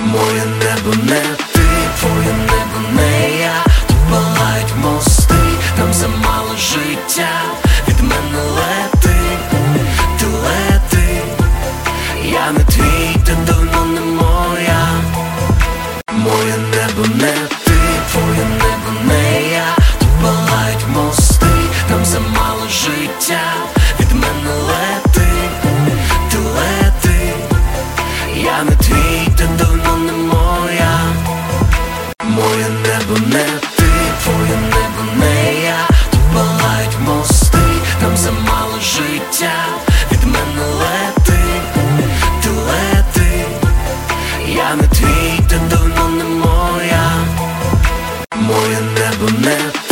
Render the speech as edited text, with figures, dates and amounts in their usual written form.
Моє небо не ти, твоє небо не я. Тут палають мости, нам замало життя. Від мене лети, ти лети. Я не твій, ти давно не моя. Моє небо не ти, твоє небо не я. Тут палають мости, нам замало життя. Від мене лети, ти лети. Я не твій, ти давно не моя. Моє небо не ти, твоє небо не я. Тут палають мости, нам замало життя. Від мене лети, ти лети. Я не твій, ти давно не моя. Моє небо не ти.